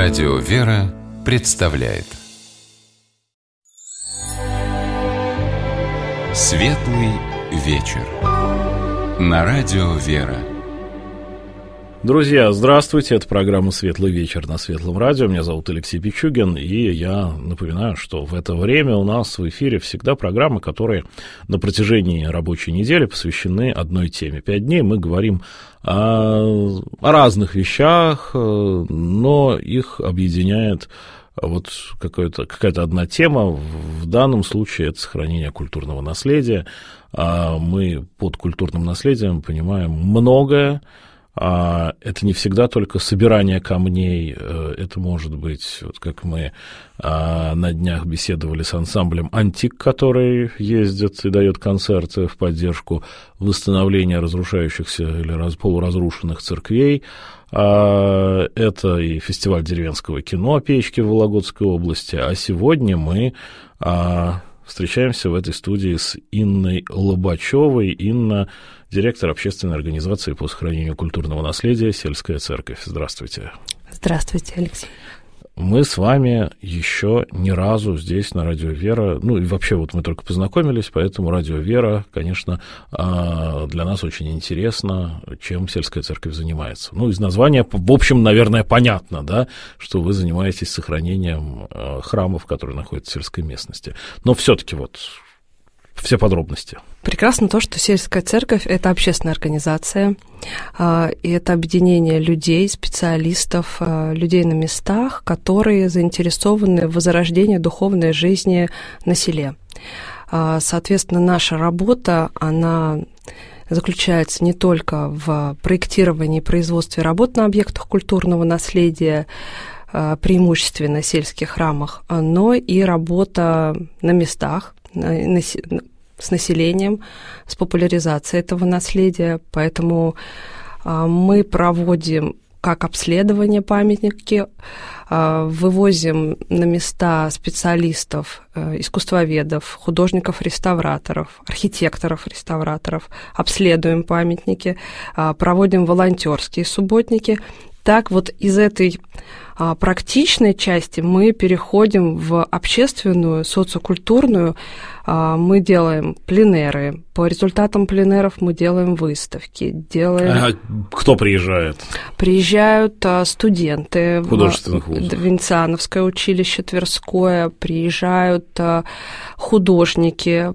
Радио «Вера» представляет Светлый вечер на Радио «Вера». Друзья, здравствуйте, это программа «Светлый вечер» на Светлом радио. Меня зовут Алексей Пичугин, и я напоминаю, что в это время у нас в эфире всегда программы, которые на протяжении рабочей недели посвящены одной теме. 5 дней мы говорим о разных вещах, но их объединяет вот какая-то одна тема. В данном случае это сохранение культурного наследия. Мы под культурным наследием понимаем многое. Это не всегда только собирание камней, это может быть, вот как мы на днях беседовали с ансамблем «Антик», который ездит и дает концерты в поддержку восстановления разрушающихся или полуразрушенных церквей. Это и фестиваль деревенского кино «Печки» в Вологодской области. А сегодня мы встречаемся в этой студии с Инной Лобачевой. Инна — директор общественной организации по сохранению культурного наследия «Сельская церковь». Здравствуйте. Здравствуйте, Алексей. Мы с вами еще ни разу здесь на Радио «Вера», ну и вообще вот мы только познакомились, поэтому Радио «Вера», конечно, для нас очень интересно, чем Сельская церковь занимается. Ну, из названия, в общем, наверное, понятно, да, что вы занимаетесь сохранением храмов, которые находятся в сельской местности. Но все-таки вот все подробности. Прекрасно то, что Сельская церковь — это общественная организация, и это объединение людей, специалистов, людей на местах, которые заинтересованы в возрождении духовной жизни на селе. Соответственно, наша работа, она заключается не только в проектировании и производстве работ на объектах культурного наследия, преимущественно в сельских храмах, но и работа на местах, с населением, с популяризацией этого наследия. Поэтому мы проводим как обследование памятники, вывозим на места специалистов, искусствоведов, художников-реставраторов, архитекторов-реставраторов, обследуем памятники, проводим волонтерские субботники. Так вот из этой практичной части мы переходим в общественную, социокультурную. Мы делаем пленеры. По результатам пленеров мы делаем выставки. Кто приезжает? Приезжают студенты художественных вузов. Венециановское училище Тверское, приезжают художники.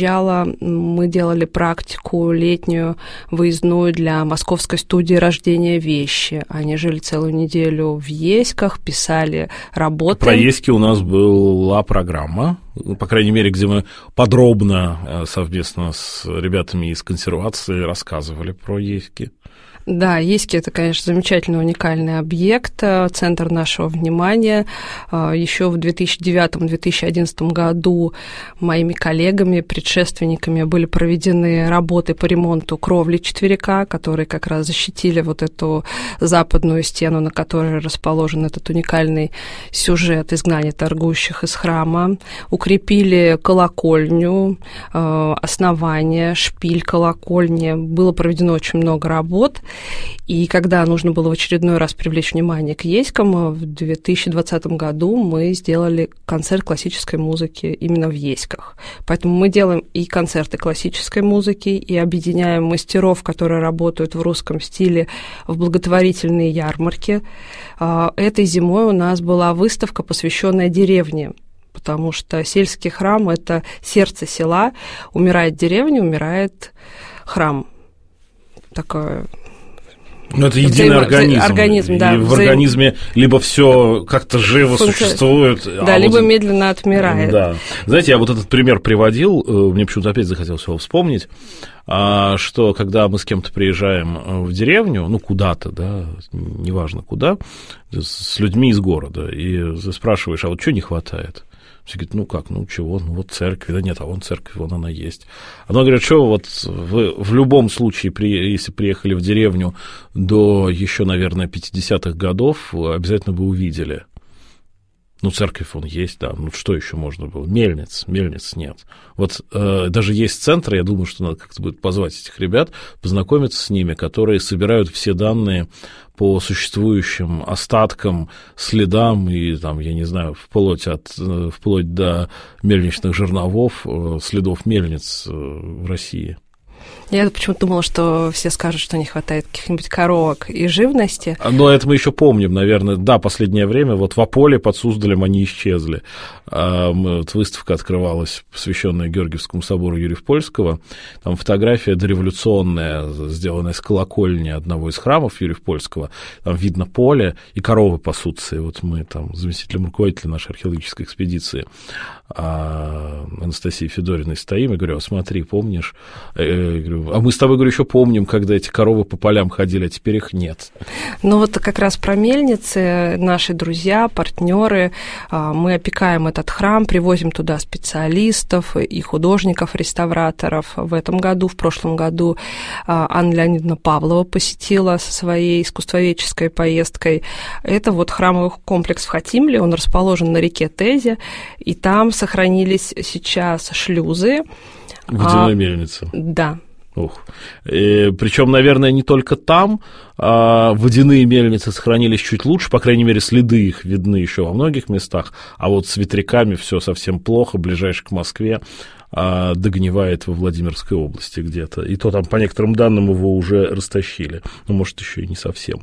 Мы делали практику летнюю, выездную для Московской студии рождения вещи. Они жили целую неделю в Еськах, писали работы. Про Еськи у нас была программа, по крайней мере, где мы подробно совместно с ребятами из консервации рассказывали про Еськи. Да, Еськи — это, конечно, замечательный, уникальный объект, центр нашего внимания. Еще в 2009-2011 году моими коллегами, предшественниками были проведены работы по ремонту кровли четверика, которые как раз защитили вот эту западную стену, на которой расположен этот уникальный сюжет изгнания торгующих из храма. Укрепили колокольню, основание, шпиль колокольни. Было проведено очень много работ. И когда нужно было в очередной раз привлечь внимание к Еськам, в 2020 году мы сделали концерт классической музыки именно в Еськах. Поэтому мы делаем и концерты классической музыки, и объединяем мастеров, которые работают в русском стиле, в благотворительные ярмарки. Этой зимой у нас была выставка, посвященная деревне, потому что сельский храм — это сердце села. Умирает деревня, умирает храм. Такое... Ну, это единый организм, да. И в организме либо все как-то живо существует, да, либо медленно отмирает. Да. Знаете, я вот этот пример приводил, мне почему-то опять захотелось его вспомнить, что когда мы с кем-то приезжаем в деревню, ну, куда-то, да, неважно куда, с людьми из города, и спрашиваешь, а вот что не хватает? Все говорят, ну как, ну чего, ну вот церковь, да нет, а вон церковь, вон она есть. Она говорит, что вот вы в любом случае, если приехали в деревню до еще, наверное, 50-х годов, обязательно бы увидели. Ну, церковь он есть, да. Ну, что еще можно было? Мельниц нет. Вот даже есть центры, я думаю, что надо как-то будет позвать этих ребят, познакомиться с ними, которые собирают все данные по существующим остаткам, следам и, там, я не знаю, вплоть до мельничных жерновов, следов мельниц в России. Я почему-то думала, что все скажут, что не хватает каких-нибудь коровок и живности. Но это мы еще помним, наверное. Да, последнее время вот в Ополе под Суздалем они исчезли. Вот выставка открывалась, посвященная Георгиевскому собору Юрьев-Польского. Там фотография дореволюционная, сделанная с колокольни одного из храмов Юрьев-Польского. Там видно поле, и коровы пасутся. И вот мы там заместителем руководителя нашей археологической экспедиции Анастасией Федориной стоим и говорю: смотри, помнишь? А мы с тобой, говорю, еще помним, когда эти коровы по полям ходили, а теперь их нет. Ну вот как раз про мельницы, наши друзья, партнеры, мы опекаем этот храм, привозим туда специалистов и художников, реставраторов. В прошлом году Анна Леонидовна Павлова посетила со своей искусствоведческой поездкой. Это вот храмовый комплекс в Хатимле, он расположен на реке Тезе, и там сохранились сейчас шлюзы. Водяной мельницы. Да. Причем, наверное, не только там. Водяные мельницы сохранились чуть лучше, по крайней мере, следы их видны еще во многих местах, а вот с ветряками все совсем плохо, ближайший к Москве догнивает во Владимирской области где-то. И то там, по некоторым данным, его уже растащили. Ну, может, еще и не совсем.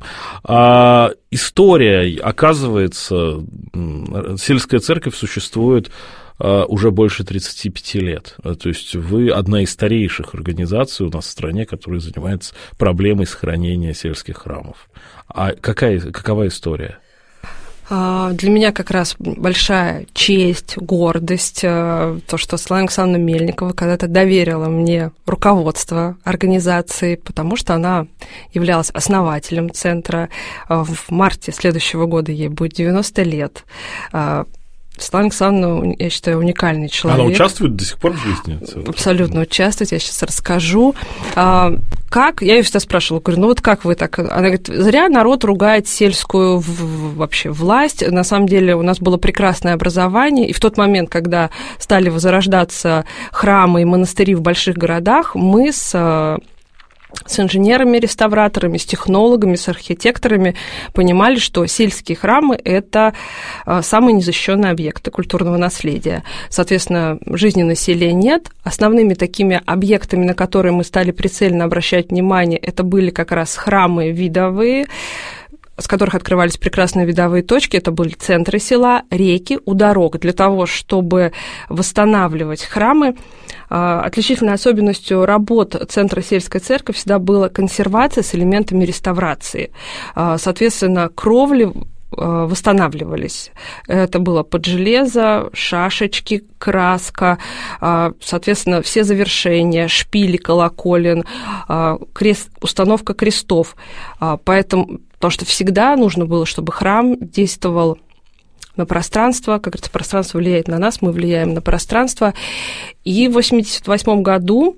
История, оказывается, сельская церковь существует уже больше 35 лет. То есть вы одна из старейших организаций у нас в стране, которая занимается проблемой сохранения сельских храмов. А какова история? Для меня как раз большая честь, гордость, то, что Светлана Александровна Мельникова когда-то доверила мне руководство организации, потому что она являлась основателем центра. В марте следующего года ей будет 90 лет. Светлана Александровна, я считаю, уникальный человек. Она участвует до сих пор в жизни? Абсолютно участвует, я сейчас расскажу. Как? Я ее всегда спрашивала, говорю, ну вот как вы так? Она говорит, зря народ ругает сельскую вообще власть. На самом деле у нас было прекрасное образование, и в тот момент, когда стали возрождаться храмы и монастыри в больших городах, мы с инженерами, реставраторами, с технологами, с архитекторами понимали, что сельские храмы – это самые незащищенные объекты культурного наследия. Соответственно, жизни на селе нет. Основными такими объектами, на которые мы стали прицельно обращать внимание, это были как раз храмы видовые, с которых открывались прекрасные видовые точки. Это были центры села, реки, у дорог. Для того, чтобы восстанавливать храмы, отличительной особенностью работ Центра сельской церкви всегда была консервация с элементами реставрации. Соответственно, кровли восстанавливались. Это было под железо, шашечки, краска, соответственно, все завершения, шпили колоколен, установка крестов. Поэтому, потому что всегда нужно было, чтобы храм действовал на пространство, как говорится, пространство влияет на нас, мы влияем на пространство. И в 1988 году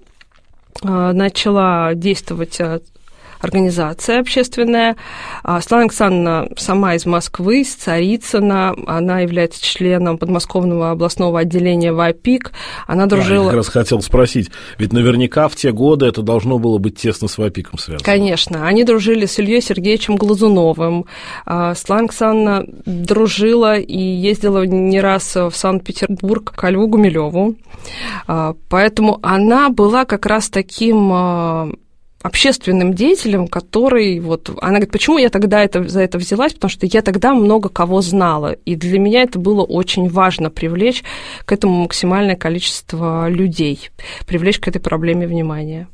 начала действовать организация общественная. Светлана Александровна сама из Москвы, из Царицына, она является членом подмосковного областного отделения ВАПИК. Она дружила... Я как раз хотел спросить, ведь наверняка в те годы это должно было быть тесно с ВАПИКом связано. Конечно. Они дружили с Ильей Сергеевичем Глазуновым. Светлана Александровна дружила и ездила не раз в Санкт-Петербург к Льву Гумилеву. Поэтому она была как раз таким общественным деятелем, который вот... Она говорит, почему я тогда за это взялась? Потому что я тогда много кого знала, и для меня это было очень важно привлечь к этому максимальное количество людей, привлечь к этой проблеме внимание.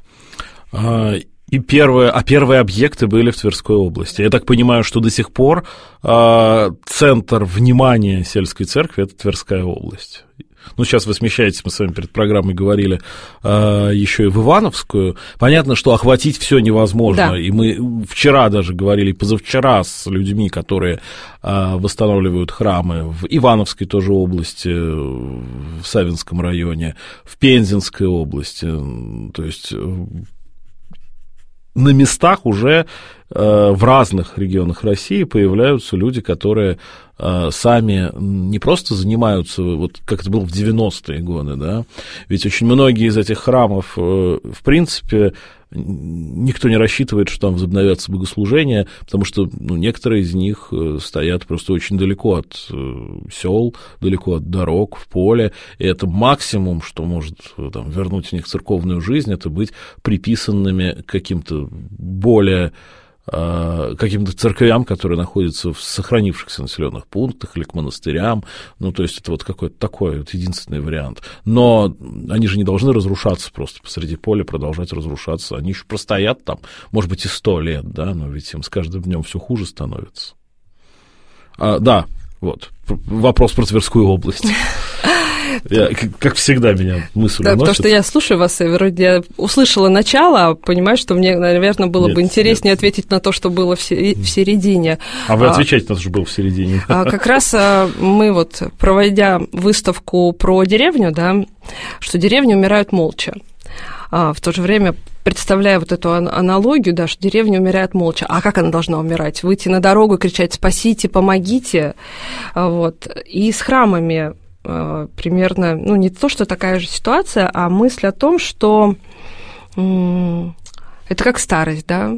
И первые объекты были в Тверской области. Я так понимаю, что до сих пор центр внимания сельской церкви – это Тверская область. Ну, сейчас вы смещаетесь, мы с вами перед программой говорили, еще и в Ивановскую. Понятно, что охватить все невозможно. Да. И мы вчера даже говорили, позавчера с людьми, которые восстанавливают храмы в Ивановской тоже области, в Савинском районе, в Пензенской области. То есть на местах уже в разных регионах России появляются люди, которые сами не просто занимаются, вот как это было в 90-е годы, да, ведь очень многие из этих храмов, в принципе, никто не рассчитывает, что там возобновятся богослужения, потому что некоторые из них стоят просто очень далеко от сел, далеко от дорог, в поле, и это максимум, что может там вернуть в них церковную жизнь, это быть приписанными к каким-то более каким-то церквям, которые находятся в сохранившихся населенных пунктах или к монастырям, то есть это вот какой-то такой вот единственный вариант. Но они же не должны разрушаться просто посреди поля, продолжать разрушаться. Они еще простоят там, может быть, и 100 лет, да, но ведь им с каждым днем все хуже становится. Да, вот, вопрос про Тверскую область. Как всегда, меня мысль уносит. Потому что я слушаю вас, и вроде я услышала начало, а понимаю, что мне, наверное, было бы интереснее ответить на то, что было в середине. А вы отвечаете на то, что было в середине. Как раз мы вот, проводя выставку про деревню, да, что деревни умирают молча. В то же время, представляя вот эту аналогию, да, что деревня умирает молча. А как она должна умирать? Выйти на дорогу, кричать «спасите, помогите». Вот. И с храмами примерно, не то, что такая же ситуация, а мысль о том, что это как старость, да,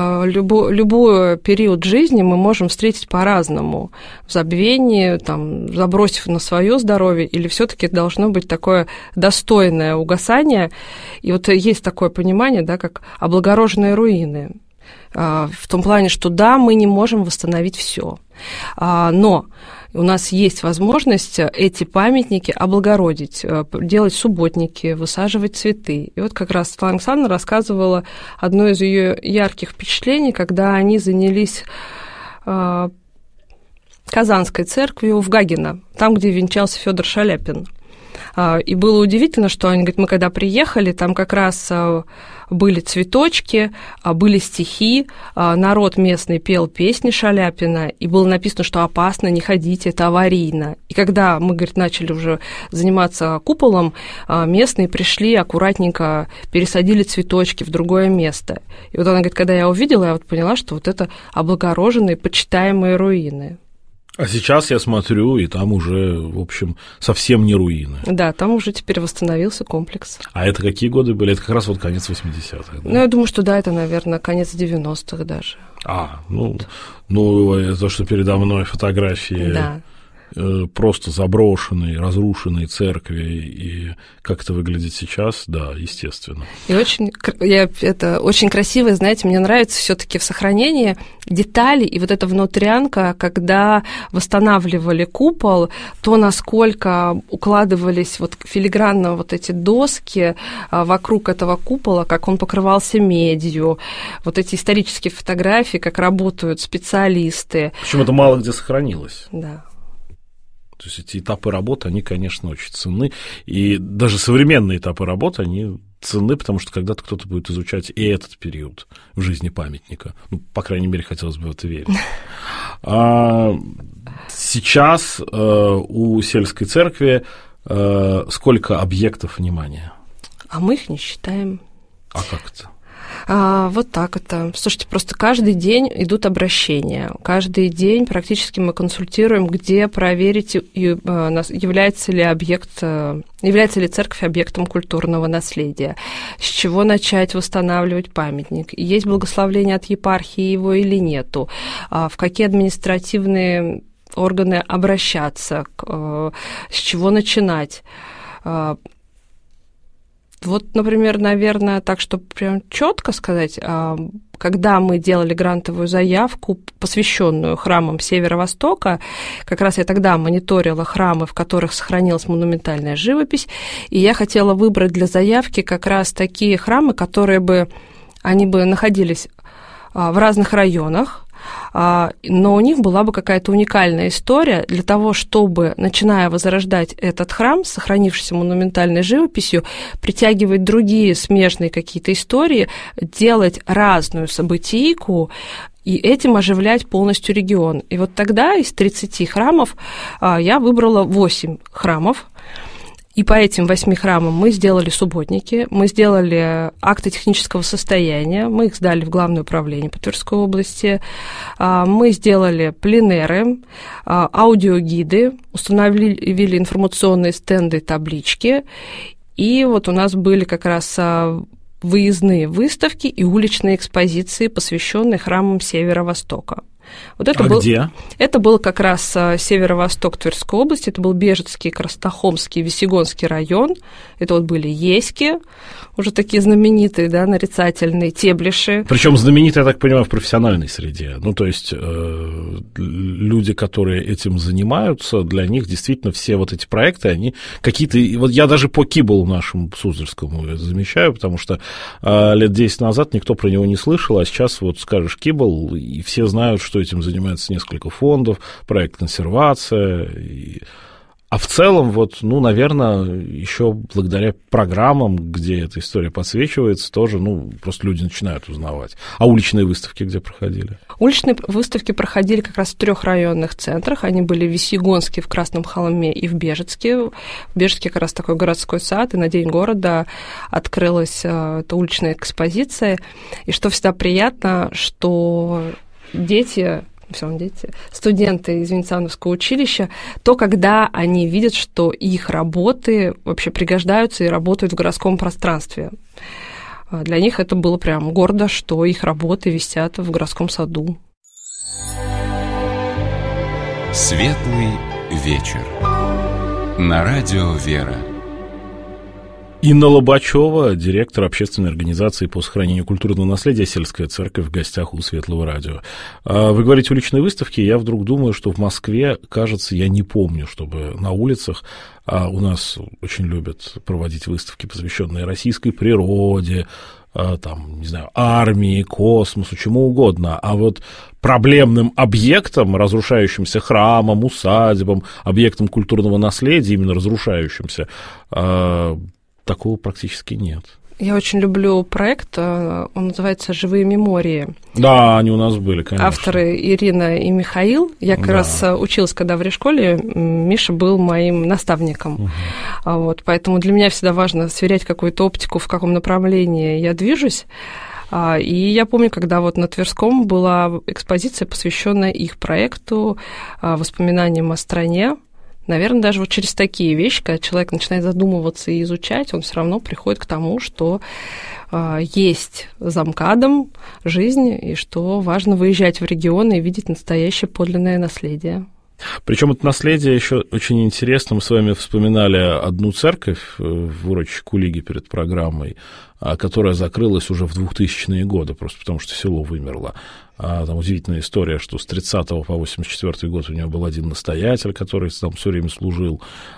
любой период жизни мы можем встретить по-разному, в забвении, там, забросив на свое здоровье, или все-таки должно быть такое достойное угасание. И вот есть такое понимание, да, как облагороженные руины, в том плане, что да, мы не можем восстановить все, но у нас есть возможность эти памятники облагородить, делать субботники, высаживать цветы. И вот как раз Светлана Александровна рассказывала одно из ее ярких впечатлений, когда они занялись Казанской церковью в Гагино, там, где венчался Федор Шаляпин. И было удивительно, что они говорят, мы когда приехали, там как раз были цветочки, были стихи, народ местный пел песни Шаляпина, и было написано, что опасно, не ходите, это аварийно. И когда мы, говорит, начали уже заниматься куполом, местные пришли, аккуратненько пересадили цветочки в другое место. И вот она говорит, когда я увидела, я вот поняла, что вот это облагороженные, почитаемые руины. А сейчас я смотрю, и там уже, в общем, совсем не руины. Да, там уже теперь восстановился комплекс. А это какие годы были? Это как раз вот конец 80-х, да? Я думаю, что да, это, наверное, конец 90-х даже. То, что передо мной фотографии... Да. Просто заброшенной, разрушенной церкви, и как это выглядит сейчас, да, естественно. И это очень красиво, знаете, мне нравится все-таки в сохранении деталей, и вот эта внутрянка, когда восстанавливали купол, то насколько укладывались вот филигранно вот эти доски вокруг этого купола, как он покрывался медью, вот эти исторические фотографии, как работают специалисты. Причем это мало где сохранилось. Да. То есть эти этапы работы, они, конечно, очень ценны. И даже современные этапы работы, они ценны, потому что когда-то кто-то будет изучать и этот период в жизни памятника. По крайней мере, хотелось бы в это верить. Сейчас у сельской церкви сколько объектов внимания? А мы их не считаем. А как это? Вот так это. Слушайте, просто каждый день идут обращения. Каждый день практически мы консультируем, где проверить, является ли церковь объектом культурного наследия, с чего начать восстанавливать памятник, есть благословление от епархии его или нету, в какие административные органы обращаться, с чего начинать. Вот, например, наверное, так, чтобы прям четко сказать, когда мы делали грантовую заявку, посвященную храмам Северо-Востока, как раз я тогда мониторила храмы, в которых сохранилась монументальная живопись, и я хотела выбрать для заявки как раз такие храмы, они бы находились в разных районах, но у них была бы какая-то уникальная история для того, чтобы, начиная возрождать этот храм с сохранившейся монументальной живописью, притягивать другие смежные какие-то истории, делать разную событийку и этим оживлять полностью регион. И вот тогда из 30 храмов я выбрала 8 храмов, И по этим 8 храмам мы сделали субботники, мы сделали акты технического состояния, мы их сдали в Главное управление по Тверской области, мы сделали пленеры, аудиогиды, установили информационные стенды и таблички, и вот у нас были как раз выездные выставки и уличные экспозиции, посвященные храмам Северо-Востока. Вот это где? Это был как раз северо-восток Тверской области, это был Бежецкий, Краснохомский, Весьегонский район, это вот были Еськи, уже такие знаменитые, да, нарицательные, Теблиши. Причем знаменитые, я так понимаю, в профессиональной среде. Ну, то есть люди, которые этим занимаются, для них действительно все вот эти проекты, они какие-то... Вот я даже по Киболу нашему Суздальскому замечаю, потому что лет 10 назад никто про него не слышал, а сейчас вот скажешь Кибол, и все знают, что этим занимается несколько фондов, проект «Консервация». А в целом, вот, ну, наверное, еще благодаря программам, где эта история подсвечивается, тоже, ну, просто люди начинают узнавать. А уличные выставки где проходили? Уличные выставки проходили как раз в 3 районных центрах. Они были в Весьегонске, в Красном Холме и в Бежецке. В Бежецке как раз такой городской сад, и на День города открылась эта уличная экспозиция. И что всегда приятно, что студенты из Венециановского училища, то, когда они видят, что их работы вообще пригождаются и работают в городском пространстве. Для них это было прям гордо, что их работы висят в городском саду. Светлый вечер. На радио «Вера». Инна Лобачева, директор общественной организации по сохранению культурного наследия «Сельская церковь», в гостях у Светлого радио. Вы говорите уличные выставки, я вдруг думаю, что в Москве, кажется, я не помню, чтобы на улицах у нас очень любят проводить выставки, посвященные российской природе, там, не знаю, армии, космосу, чему угодно, а вот проблемным объектам, разрушающимся храмам, усадьбам, объектам культурного наследия, именно разрушающимся, такого практически нет. Я очень люблю проект, он называется «Живые мемории». Да, они у нас были, конечно. Авторы Ирина и Михаил. Я как раз училась, когда в Ре-школе, Миша был моим наставником. Вот, поэтому для меня всегда важно сверять какую-то оптику, в каком направлении я движусь. И я помню, когда вот на Тверском была экспозиция, посвященная их проекту, воспоминаниям о стране. Наверное, даже вот через такие вещи, когда человек начинает задумываться и изучать, он все равно приходит к тому, что есть за МКАДом жизнь, и что важно выезжать в регионы и видеть настоящее подлинное наследие. Причем это наследие еще очень интересно. Мы с вами вспоминали одну церковь в урочище Кулиги перед программой, которая закрылась уже в 2000-е годы, просто потому что село вымерло. Там удивительная история, что с 30 по 84 год у него был один настоятель, который там все время служил,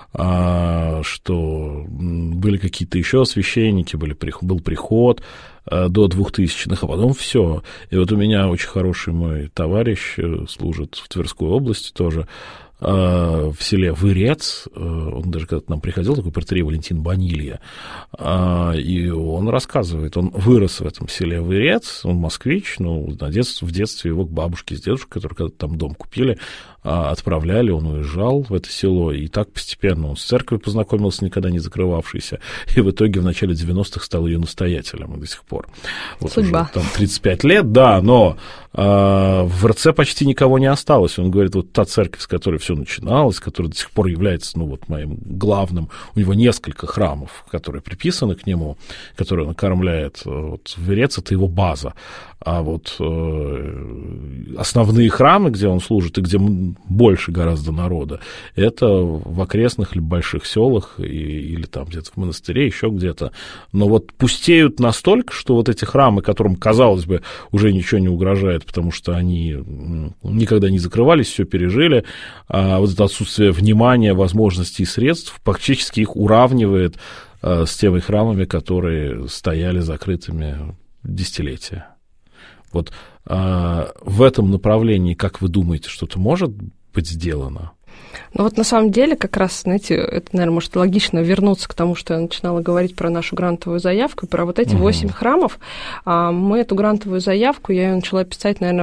что были какие-то еще священники, был приход до 2000-х, а потом все. И вот у меня очень хороший мой товарищ служит в Тверской области тоже, в селе Вырец, он даже когда-то нам приходил, такой протоиерей Валентин Банилья, и он рассказывает, он вырос в этом селе Вырец, он москвич, но в детстве его к бабушке с дедушкой, которые когда-то там дом купили, отправляли, он уезжал в это село, и так постепенно он с церковью познакомился, никогда не закрывавшейся, и в итоге в начале 90-х стал ее настоятелем, и до сих пор. Вот судьба. Уже, там 35 лет, да, но в РЦ почти никого не осталось. Он говорит, вот та церковь, с которой все начиналось, которая до сих пор является, ну, вот моим главным, у него несколько храмов, которые приписаны к нему, которые он окормляет, вот Вырец — это его база. А вот основные храмы, где он служит, и где больше гораздо народа, это в окрестных или больших селах, или там где-то в монастыре, еще где-то. Но вот пустеют настолько, что вот эти храмы, которым, казалось бы, уже ничего не угрожает, потому что они никогда не закрывались, все пережили, а вот это отсутствие внимания, возможностей и средств практически их уравнивает с теми храмами, которые стояли закрытыми десятилетия. Вот в этом направлении, как вы думаете, что-то может быть сделано? Ну вот на самом деле как раз, знаете, это, наверное, может логично вернуться к тому, что я начинала говорить про нашу грантовую заявку, про вот эти 8 храмов. Мы эту грантовую заявку, я ее начала писать, наверное,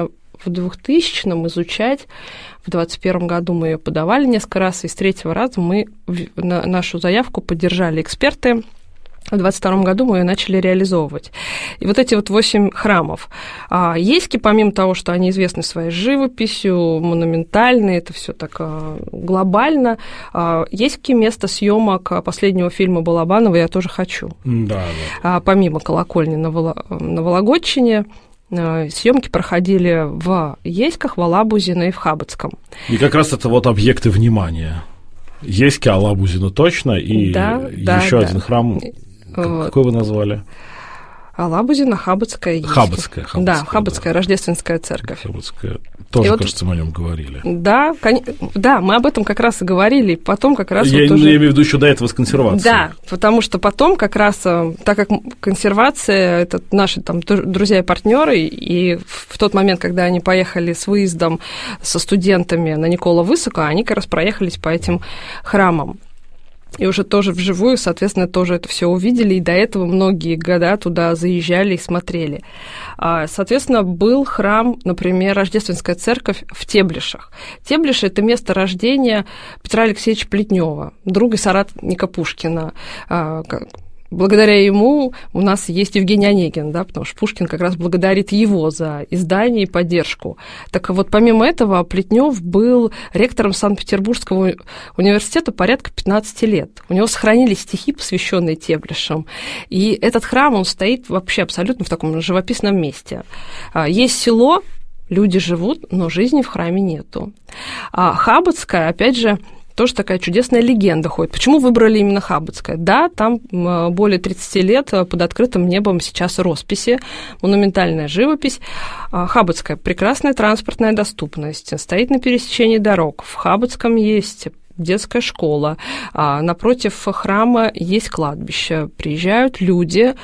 в 2000-м изучать. В 2021 году мы ее подавали несколько раз, и с третьего раза мы нашу заявку поддержали эксперты. В 2022 году мы ее начали реализовывать. И вот эти вот 8 храмов. Ейски, помимо того, что они известны своей живописью, монументальные, это все так глобально, Ейски место съемок последнего фильма Балабанова «Я тоже хочу». Да, да. Помимо колокольни на Вологодчине, съемки проходили в Ейсках, в Алабузино и в Хабацком. И как раз это вот объекты внимания. Ейски, Алабузино точно, и еще один храм. Какой вы назвали? Алабузино, Хабацкая, Ейски. Хабацкая. Да, Хабацкая, да. Рождественская церковь. Хабацкая. Тоже, и кажется, мы о нем говорили. Да, мы об этом как раз и говорили. Потом как раз я имею в виду еще до этого с консервацией. Да, потому что потом как раз, так как консервация, это наши там друзья и партнеры, и в тот момент, когда они поехали с выездом со студентами на Никола Высоко, они как раз проехались по этим храмам. И уже тоже вживую, соответственно, тоже это все увидели, и до этого многие года туда заезжали и смотрели. Соответственно, был храм, например, Рождественская церковь в Теблишах. Теблиши – это место рождения Петра Алексеевича Плетнева, друга соратника Пушкина. Благодаря ему у нас есть Евгений Онегин, да, потому что Пушкин как раз благодарит его за издание и поддержку. Так вот, помимо этого, Плетнев был ректором Санкт-Петербургского университета порядка 15 лет. У него сохранились стихи, посвященные Теблишам. И этот храм, он стоит вообще абсолютно в таком живописном месте. Есть село, люди живут, но жизни в храме нету. Хабацкая, опять же, тоже такая чудесная легенда ходит. Почему выбрали именно Хабацкое? Да, там более 30 лет под открытым небом сейчас росписи, монументальная живопись. Хабацкое – прекрасная транспортная доступность, стоит на пересечении дорог. В Хабацком есть детская школа, напротив храма есть кладбище. Приезжают люди,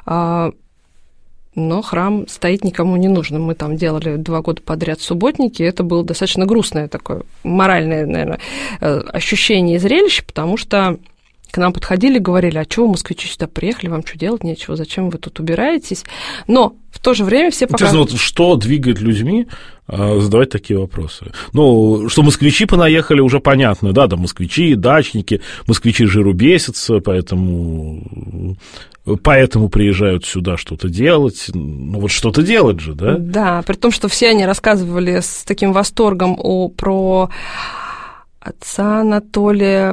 но храм стоит никому не нужным. Мы там делали 2 года подряд субботники, и это было достаточно грустное такое моральное, наверное, ощущение и зрелище, потому что к нам подходили и говорили: а чего вы, москвичи, сюда приехали, вам что делать нечего, зачем вы тут убираетесь? Но в то же время все показывают... Вот что двигает людьми задавать такие вопросы? Ну, что москвичи понаехали, уже понятно, да, москвичи, дачники, москвичи жиру бесятся, поэтому приезжают сюда что-то делать. Ну, вот что-то делать же, да? Да, при том, что все они рассказывали с таким восторгом про отца Анатолия,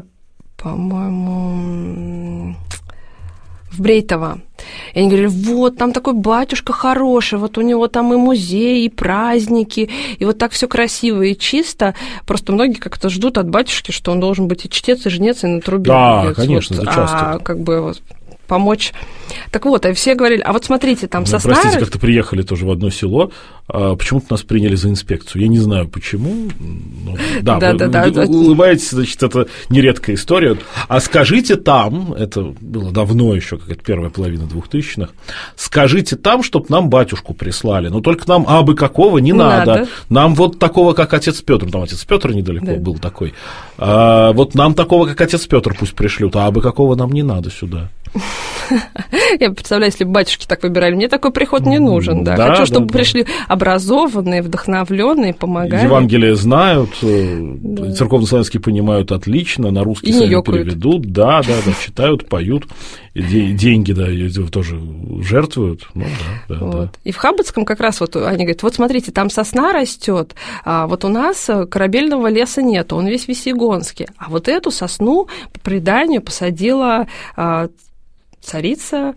по-моему, в Брейтово. И они говорили: вот, там такой батюшка хороший, вот у него там и музей, и праздники, и вот так все красиво и чисто. Просто многие как-то ждут от батюшки, что он должен быть и чтец, и жнец, и на трубе. Да, конечно, это часто. Как бы помочь. Так вот, а все говорили: а вот смотрите, там сосна... Простите, как-то приехали тоже в одно село, почему-то нас приняли за инспекцию. Я не знаю, почему. Да, вы улыбаетесь, значит, это нередкая история. А скажите там, это было давно еще, как это первая половина 2000-х, скажите там, чтобы нам батюшку прислали, но только нам абы какого не надо. Нам вот такого, как отец Петр, там отец Петр недалеко был такой, вот нам такого, как отец Петр, пусть пришлют, а абы какого нам не надо сюда. Я представляю, если бы батюшки так выбирали, мне такой приход не нужен, да. Хочу, чтобы пришли образованные, вдохновленные, помогали. Евангелие знают, церковнославянский понимают отлично, на русский сами переведут, да, читают, поют, деньги, да, тоже жертвуют. Ну, да. И в Хабацком как раз вот они говорят: вот смотрите, там сосна растет, вот у нас корабельного леса нет, он весь весьегонский, а вот эту сосну по преданию посадила царица.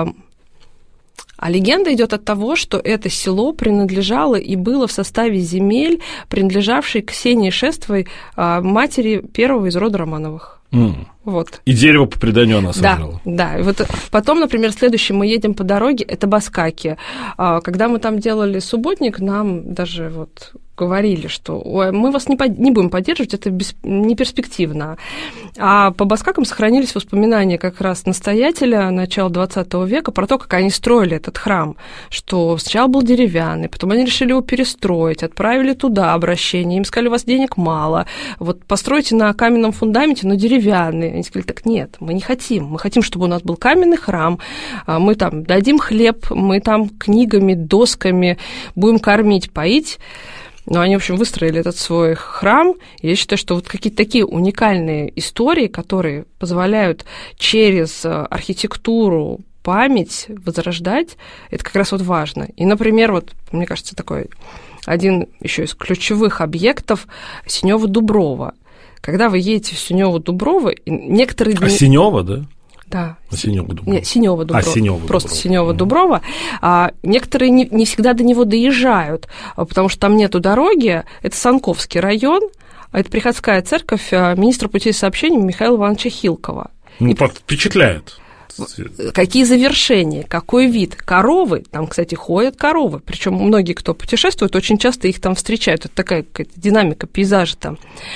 А легенда идет от того, что это село принадлежало и было в составе земель, принадлежавшей Ксении Шествой, матери первого из рода Романовых. Вот. И дерево по преданию она сажала. Да. И вот потом, например, следующее, мы едем по дороге, это Баскаки. Когда мы там делали субботник, нам даже вот говорили, что мы вас не будем поддерживать, это не перспективно. А по баскакам сохранились воспоминания как раз настоятеля начала XX века про то, как они строили этот храм, что сначала был деревянный, потом они решили его перестроить, отправили туда обращение, им сказали, у вас денег мало, вот постройте на каменном фундаменте, но деревянный. Они сказали, так нет, мы не хотим, мы хотим, чтобы у нас был каменный храм, мы там дадим хлеб, мы там книгами, досками будем кормить, поить. Но они, в общем, выстроили этот свой храм. Я считаю, что вот какие-то такие уникальные истории, которые позволяют через архитектуру память возрождать, это как раз вот важно. И, например, вот, мне кажется, такой один еще из ключевых объектов Синёво-Дуброво. Когда вы едете в Синёво-Дуброво, некоторые... Синёво, да? Да. Синёво-Дуброво. Нет, Синёво-Дуброво. Синёво-Дуброво. Просто Синёво-Дуброво. Некоторые не всегда до него доезжают, потому что там нету дороги. Это Санковский район, это приходская церковь министра путей сообщения Михаила Ивановича Хилкова. Впечатляет. Какие завершения, какой вид. Коровы, там, кстати, ходят коровы. Причем многие, кто путешествует, очень часто их там встречают. Это такая какая-то динамика пейзажа там.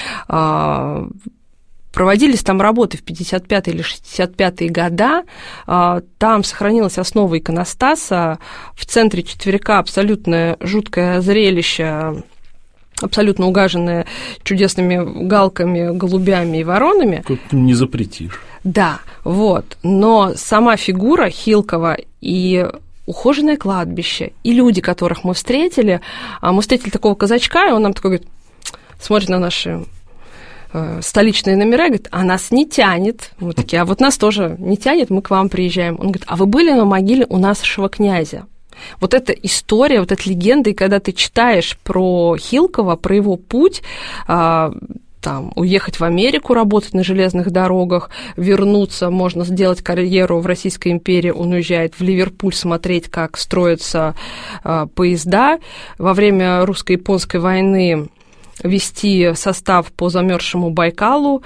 Проводились там работы в 55-е или 65-е года, там сохранилась основа иконостаса, в центре четверика абсолютно жуткое зрелище, абсолютно угаженное чудесными галками, голубями и воронами. Не запретишь. Да, вот, но сама фигура Хилкова и ухоженное кладбище, и люди, которых мы встретили такого казачка, и он нам такой говорит, смотрит на наши... столичные номера, говорит, а нас не тянет. Мы такие, а вот нас тоже не тянет, мы к вам приезжаем. Он говорит, а вы были на могиле у нашего князя? Вот эта история, вот эта легенда, и когда ты читаешь про Хилкова, про его путь, там, уехать в Америку, работать на железных дорогах, вернуться, можно сделать карьеру в Российской империи, он уезжает в Ливерпуль смотреть, как строятся поезда. Во время русско-японской войны вести состав по замерзшему Байкалу,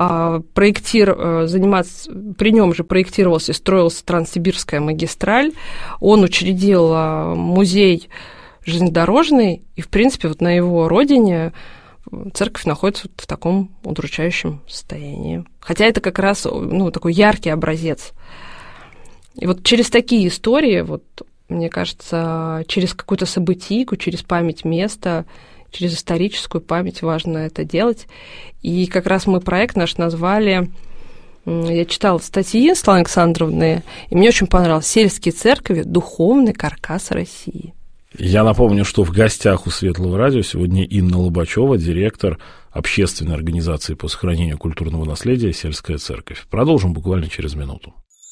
при нем же проектировалась и строилась Транссибирская магистраль, он учредил музей железнодорожный, и, в принципе, вот на его родине церковь находится в таком удручающем состоянии. Хотя это как раз такой яркий образец. И вот через такие истории, вот, мне кажется, через какую-то событийку, через память места, через историческую память важно это делать. И как раз мы проект наш назвали, я читала статьи Светланы Александровны, и мне очень понравилось, «Сельские церкви. Духовный каркас России». Я напомню, что в гостях у Светлого радио сегодня Инна Лобачева, директор общественной организации по сохранению культурного наследия «Сельская церковь». Продолжим буквально через минуту.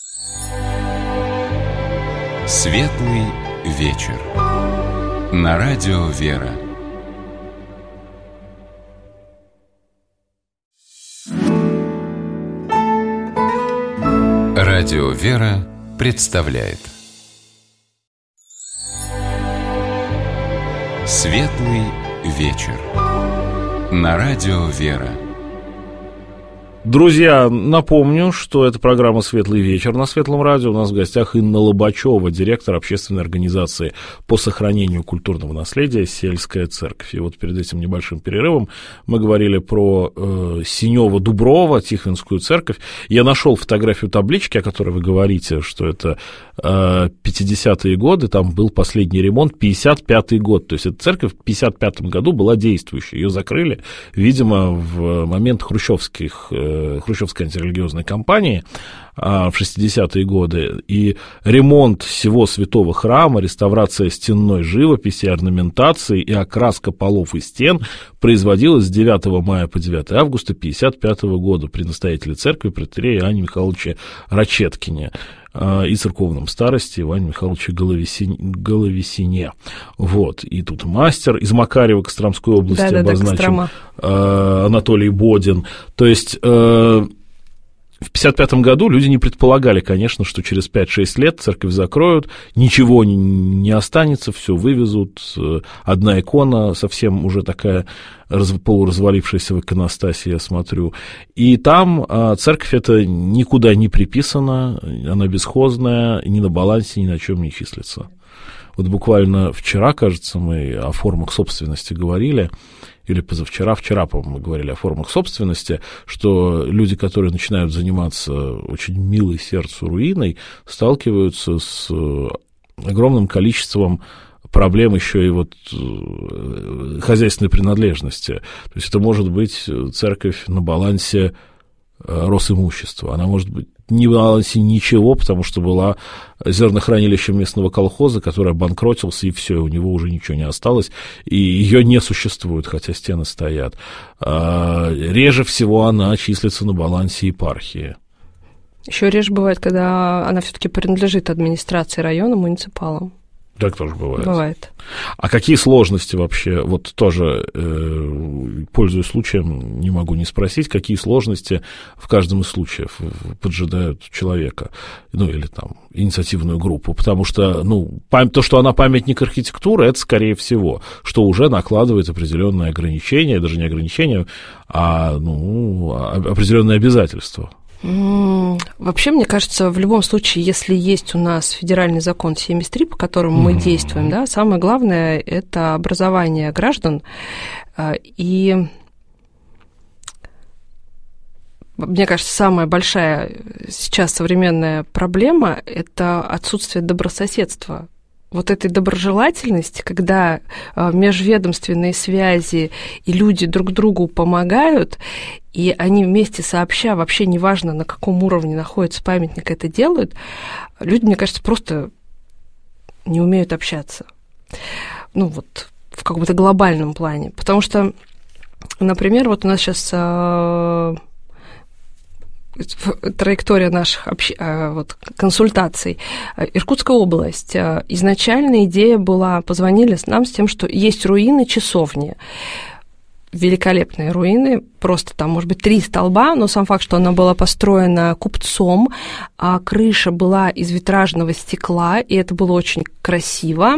Светлый вечер. На радио «Вера». Радио «Вера» представляет Светлый вечер. На радио «Вера». Друзья, напомню, что это программа «Светлый вечер» на Светлом радио. У нас в гостях Инна Лобачева, директор общественной организации по сохранению культурного наследия «Сельская церковь». И вот перед этим небольшим перерывом мы говорили про Синёво-Дуброво, Тихвинскую церковь. Я нашел фотографию таблички, о которой вы говорите, что это 50-е годы, там был последний ремонт, 55-й год. То есть эта церковь в 55-м году была действующей. Ее закрыли, видимо, в момент хрущевской антирелигиозной кампании в 60-е годы, и ремонт всего святого храма, реставрация стенной живописи, орнаментации и окраска полов и стен производилась с 9 мая по 9 августа 1955 года при настоятеле церкви протоиерее Иоанне Михайловиче Рачеткине и церковном старости Иване Михайловиче Головесине. Вот. И тут мастер из Макарьева Костромской области обозначен, Анатолий Бодин. То есть в 1955 году люди не предполагали, конечно, что через 5-6 лет церковь закроют, ничего не останется, все вывезут, одна икона совсем уже такая полуразвалившаяся в иконостасе, я смотрю. И там церковь эта никуда не приписана, она бесхозная, ни на балансе, ни на чем не числится. Вот буквально вчера, кажется, мы о формах собственности говорили, или позавчера, по-моему, мы говорили о формах собственности, что люди, которые начинают заниматься очень милой сердцу руиной, сталкиваются с огромным количеством проблем еще и вот хозяйственной принадлежности. То есть это может быть церковь на балансе Росимущества, она может быть не на балансе ничего, потому что была зернохранилищем местного колхоза, который обанкротился, и все, у него уже ничего не осталось, и ее не существует, хотя стены стоят. Реже всего она числится на балансе епархии. Еще реже бывает, когда она все-таки принадлежит администрации района, муниципалам. Так тоже бывает. Бывает. А какие сложности вообще, вот тоже, пользуясь случаем, не могу не спросить, какие сложности в каждом из случаев поджидают человека, ну, или там, инициативную группу, потому что, ну, то, что она памятник архитектуры, это, скорее всего, что уже накладывает определенные ограничения, даже не ограничения, а, ну, определенные обязательства. Вообще, мне кажется, в любом случае, если есть у нас федеральный закон 73, по которому мы действуем, да, самое главное – это образование граждан. И мне кажется, самая большая сейчас современная проблема – это отсутствие добрососедства. Вот этой доброжелательности, когда межведомственные связи и люди друг другу помогают, и они вместе сообща, вообще неважно, на каком уровне находится памятник, это делают, люди, мне кажется, просто не умеют общаться. Ну вот в каком-то глобальном плане. Потому что, например, вот у нас сейчас траектория наших вот, консультаций. Иркутская область. Изначально идея была, позвонили нам с тем, что есть руины часовни. Великолепные руины, просто там, может быть, 3 столба, но сам факт, что она была построена купцом, а крыша была из витражного стекла, и это было очень красиво.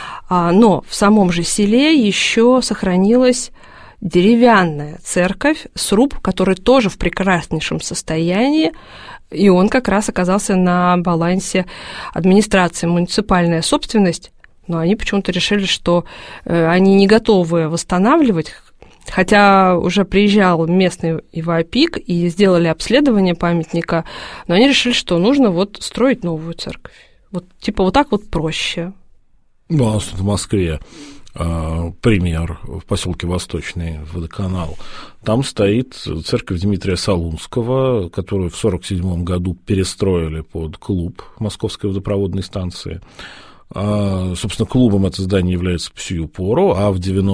Но в самом же селе еще сохранилась деревянная церковь, сруб, который тоже в прекраснейшем состоянии, и он как раз оказался на балансе администрации, муниципальная собственность, но они почему-то решили, что они не готовы восстанавливать, хотя уже приезжал местный ИВАПИК и сделали обследование памятника, но они решили, что нужно вот строить новую церковь. Вот типа вот так вот проще. Ну, у нас в Москве пример в поселке Восточный, водоканал. Там стоит церковь Дмитрия Солунского, которую в 1947 году перестроили под клуб Московской водопроводной станции. Собственно, клубом это здание является по сию пору, а в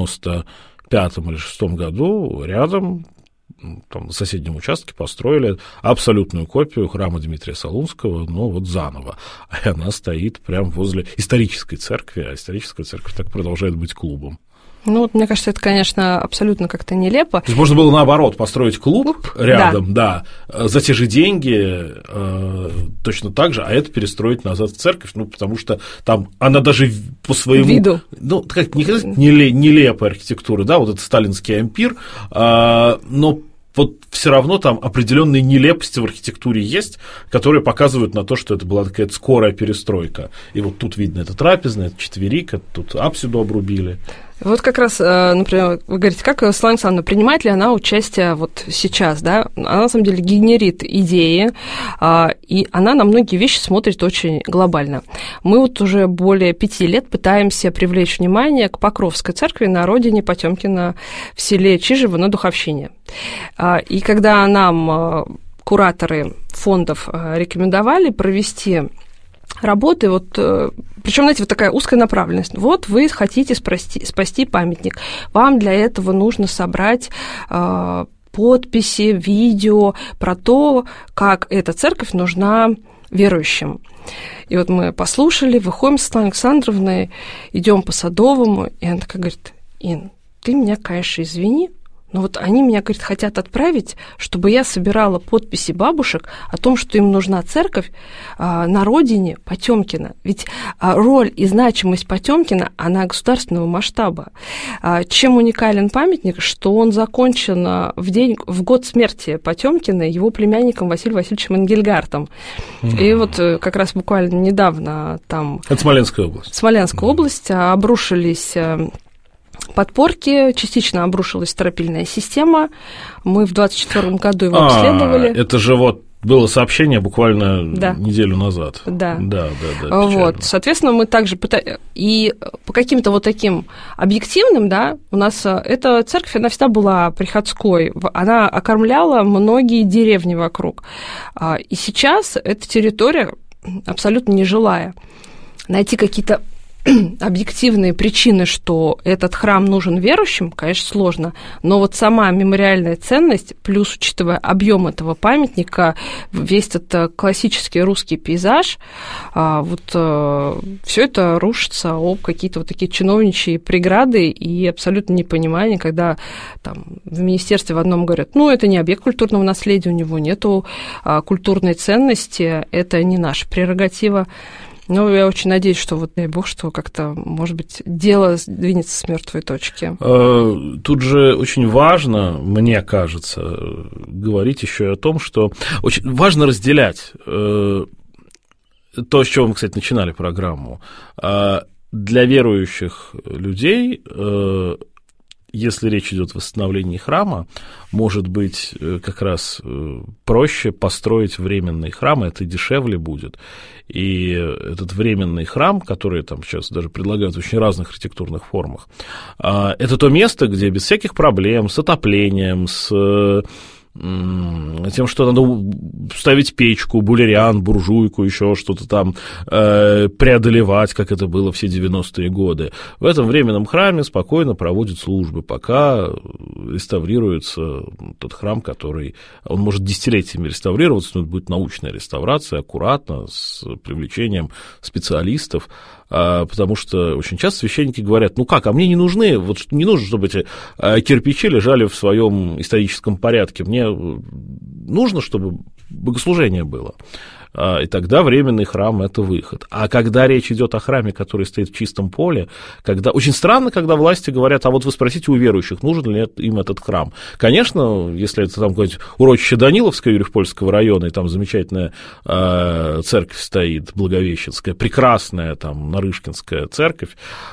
1995 или 1996 году рядом, там, на соседнем участке построили абсолютную копию храма Дмитрия Солунского, но вот заново. И она стоит прямо возле исторической церкви, а историческая церковь так продолжает быть клубом. Ну, вот, мне кажется, это, конечно, абсолютно как-то нелепо. То есть можно было, наоборот, построить клуб рядом, да, за те же деньги, точно так же, а это перестроить назад в церковь, ну, потому что там она даже по своему виду, ну, как нелепая архитектура, да, вот это сталинский ампир, но вот все равно там определенные нелепости в архитектуре есть, которые показывают на то, что это была какая-то скорая перестройка. И вот тут видно, это трапезная, это четверик, тут апсиду обрубили. Вот как раз, например, вы говорите, как Светлана Александровна, принимает ли она участие вот сейчас, да? Она, на самом деле, генерит идеи, и она на многие вещи смотрит очень глобально. Мы вот уже более 5 лет пытаемся привлечь внимание к Покровской церкви на родине Потёмкина в селе Чижево на Духовщине. И когда нам кураторы фондов рекомендовали провести работы, вот, причем, знаете, вот такая узкая направленность. Вот вы хотите спасти памятник, вам для этого нужно собрать подписи, видео про то, как эта церковь нужна верующим. И вот мы послушали, выходим с Светланой Александровной, идем по Садовому, и она такая говорит: Ин, ты меня, конечно, извини, но вот они меня, говорит, хотят отправить, чтобы я собирала подписи бабушек о том, что им нужна церковь на родине Потёмкина. Ведь роль и значимость Потёмкина, она государственного масштаба. Чем уникален памятник, что он закончен в год смерти Потёмкина его племянником Василием Васильевичем Энгельгартом. И вот как раз буквально недавно там... Это Смоленская область. Смоленская область. Обрушились подпорки, частично обрушилась стропильная система. Мы в 2024 году его обследовали. Это же вот было сообщение буквально неделю назад. Да. Вот. Соответственно, мы также и по каким-то вот таким объективным, да, у нас эта церковь, она всегда была приходской, она окормляла многие деревни вокруг. И сейчас эта территория абсолютно нежилая. Найти какие-то объективные причины, что этот храм нужен верующим, конечно, сложно, но вот сама мемориальная ценность, плюс учитывая объем этого памятника, весь этот классический русский пейзаж, вот все это рушится об какие-то вот такие чиновничьи преграды и абсолютно непонимание, когда там в министерстве в одном говорят, ну, это не объект культурного наследия, у него нету культурной ценности, это не наша прерогатива. Ну, я очень надеюсь, что, вот, дай бог, что как-то, может быть, дело сдвинется с мертвой точки. Тут же очень важно, мне кажется, говорить еще о том, что очень важно разделять то, с чего мы, кстати, начинали программу. Для верующих людей, если речь идет о восстановлении храма, может быть как раз проще построить временный храм, это дешевле будет. И этот временный храм, который там сейчас даже предлагают в очень разных архитектурных формах, это то место, где без всяких проблем с отоплением, с тем, что надо ставить печку, буляриан, буржуйку, еще что-то там преодолевать, как это было все 90-е годы. В этом временном храме спокойно проводят службы, пока реставрируется тот храм, который... Он может десятилетиями реставрироваться, но это будет научная реставрация, аккуратно, с привлечением специалистов, потому что очень часто священники говорят, ну как, а мне не нужны, вот не нужно, чтобы эти кирпичи лежали в своем историческом порядке, мне нужно, чтобы богослужение было. И тогда временный храм – это выход. А когда речь идет о храме, который стоит в чистом поле, когда... очень странно, когда власти говорят, а вот вы спросите у верующих, нужен ли им этот храм. Конечно, если это там какое-нибудь урочище Даниловское Юрьев-Польского района, и там замечательная церковь стоит, Благовещенская, прекрасная там Нарышкинская церковь,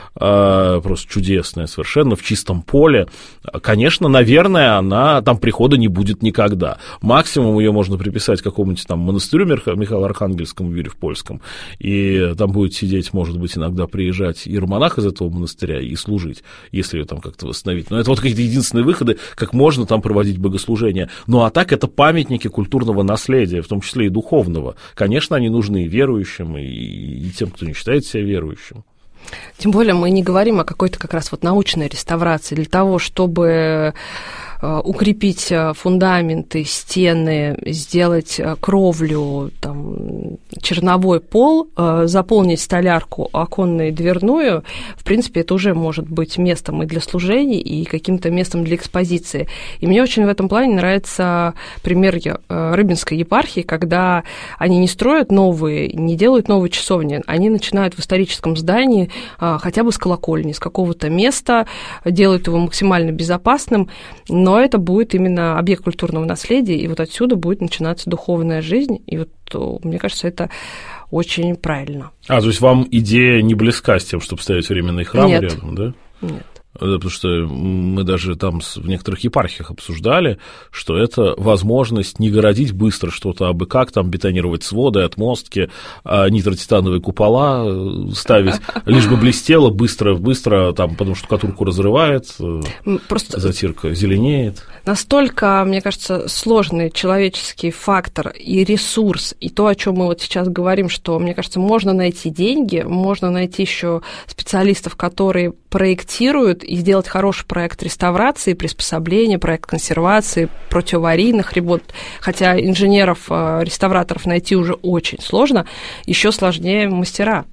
просто чудесная совершенно, в чистом поле, конечно, наверное, она там прихода не будет никогда. Максимум ее можно приписать какому-нибудь там монастырю Михаило-Архангельскому, Юрьев-Польскому, и там будет сидеть, может быть, иногда приезжать иеромонах из этого монастыря и служить, если ее там как-то восстановить. Но это вот какие-то единственные выходы, как можно там проводить богослужения. Ну, а так это памятники культурного наследия, в том числе и духовного. Конечно, они нужны и верующим, и тем, кто не считает себя верующим. Тем более мы не говорим о какой-то как раз вот научной реставрации. Для того, чтобы укрепить фундаменты, стены, сделать кровлю, там, черновой пол, заполнить столярку оконную и дверную, в принципе, это уже может быть местом и для служений, и каким-то местом для экспозиции. И мне очень в этом плане нравится пример Рыбинской епархии, когда они не строят новые, не делают новые часовни, они начинают в историческом здании хотя бы с колокольни, с какого-то места, делают его максимально безопасным, но это будет именно объект культурного наследия, и вот отсюда будет начинаться духовная жизнь, и вот, мне кажется, это очень правильно. То есть вам идея не близка с тем, чтобы ставить временный храм рядом, да? Нет. Потому что мы даже там в некоторых епархиях обсуждали, что это возможность не городить быстро что-то, абы как там бетонировать своды, отмостки, нитротитановые купола ставить, лишь бы блестело быстро, там, потому что штукатурку разрывает, просто затирка зеленеет. Настолько, мне кажется, сложный человеческий фактор и ресурс, и то, о чем мы вот сейчас говорим, что, мне кажется, можно найти деньги, можно найти еще специалистов, которые проектируют, и сделать хороший проект реставрации, приспособления, проект консервации, противоаварийных работ, хотя инженеров, реставраторов найти уже очень сложно, еще сложнее мастера.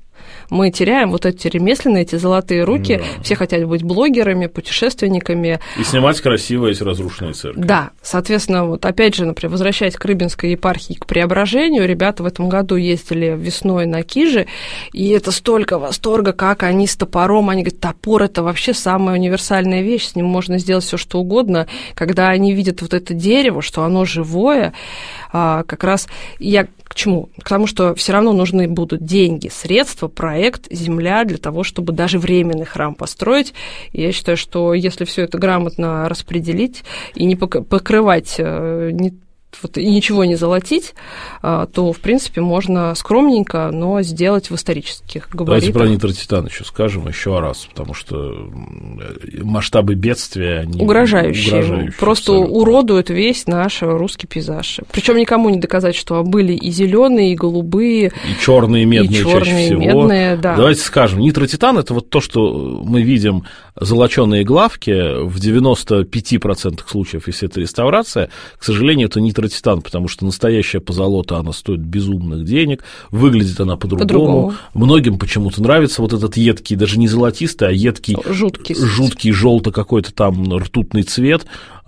Мы теряем вот эти ремесленные, эти золотые руки, все хотят быть блогерами, путешественниками. И снимать красивые эти разрушенные церкви. Да, соответственно, вот опять же, например, возвращаясь к Рыбинской епархии, к Преображению, ребята в этом году ездили весной на Кижи, и это столько восторга, как они с топором, они говорят, топор – это вообще самая универсальная вещь, с ним можно сделать все что угодно. Когда они видят вот это дерево, что оно живое, как раз я к чему? К тому, что все равно нужны будут деньги, средства, проект, земля для того, чтобы даже временный храм построить. И я считаю, что если все это грамотно распределить и не покрывать и ничего не золотить, то, в принципе, можно скромненько, но сделать в исторических габаритах. Давайте про нитротитан еще скажем еще раз, потому что масштабы бедствия, они угрожающие. Просто абсолютно уродуют весь наш русский пейзаж. Причем никому не доказать, что были и зеленые, и голубые, и черные, и медные, чаще всего. Медные, да. Давайте скажем, нитротитан – это вот то, что мы видим золоченые главки в 95% случаев, если это реставрация. К сожалению, это нитротитан, потому что настоящая позолота, она стоит безумных денег, выглядит она по-другому. Многим почему-то нравится вот этот едкий, даже не золотистый, а едкий, жуткий желто какой-то там ртутный цвет,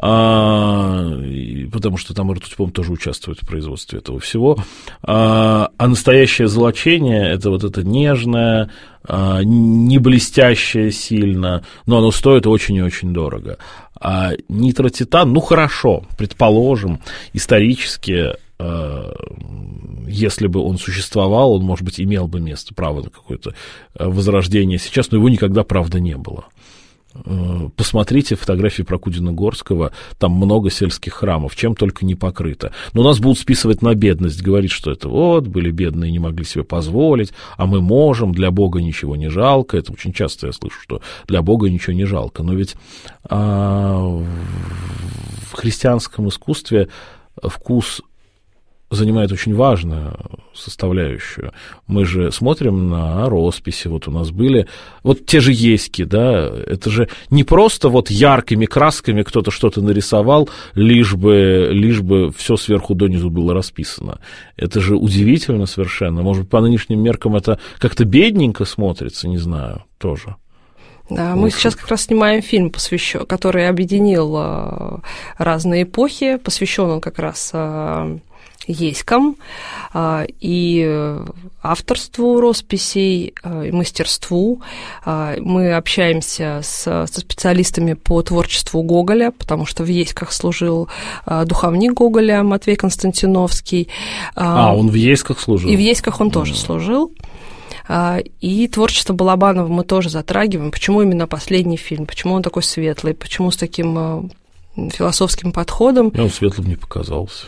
потому что там ртуть, по-моему, тоже участвует в производстве этого всего. А настоящее золочение – это вот это нежное, не блестящее сильно, но оно стоит очень и очень дорого. А нитротитан, хорошо, предположим, исторически, если бы он существовал, он, может быть, имел бы место, право на какое-то возрождение сейчас, но его никогда, правда, не было. Посмотрите фотографии Прокудина-Горского, там много сельских храмов, чем только не покрыто. Но нас будут списывать на бедность, говорить, что это были бедные, не могли себе позволить, а мы можем, для Бога ничего не жалко. Это очень часто я слышу, что для Бога ничего не жалко. Но ведь в христианском искусстве вкус занимает очень важную составляющую. Мы же смотрим на росписи, вот у нас были, вот те же еськи, да, это же не просто вот яркими красками кто-то что-то нарисовал, лишь бы все сверху донизу было расписано. Это же удивительно совершенно. Может быть, по нынешним меркам это как-то бедненько смотрится, не знаю, тоже. Да, мы сейчас как раз снимаем фильм, который объединил разные эпохи, посвящен он как раз еськам и авторству росписей, и мастерству. Мы общаемся со специалистами по творчеству Гоголя, потому что в еськах служил духовник Гоголя Матвей Константиновский. Он в еськах служил? И в еськах он тоже служил. И творчество Балабанова мы тоже затрагиваем. Почему именно последний фильм? Почему он такой светлый? Почему с таким философским подходом? Он светлым не показался.